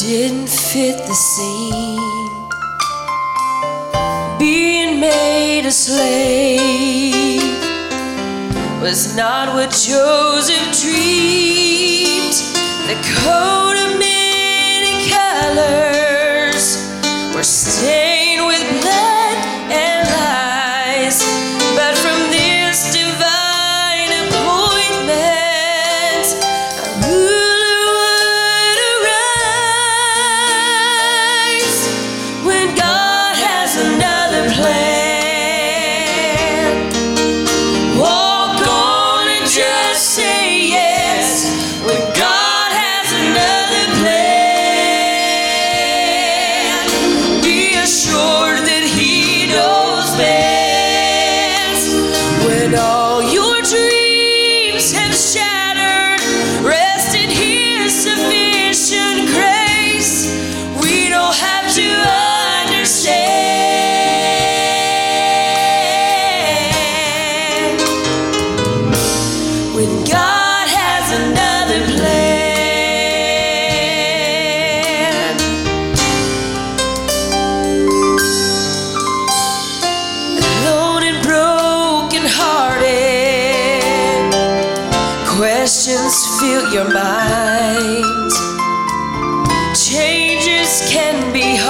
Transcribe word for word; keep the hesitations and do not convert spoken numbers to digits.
didn't fit the scene. Being made a slave was not what Joseph dreamed. The coat of many colors were stained with blood and lies, but from this divine appointment, a ruler would arise. When God has another plan, walk on and just say yes. When God has another plan, be assured that He knows best. When all your dreams have shattered, rest in His sufficient grace. We don't have to understand. When God has another plan. Alone and broken hearted, questions fill your mind. Changes can be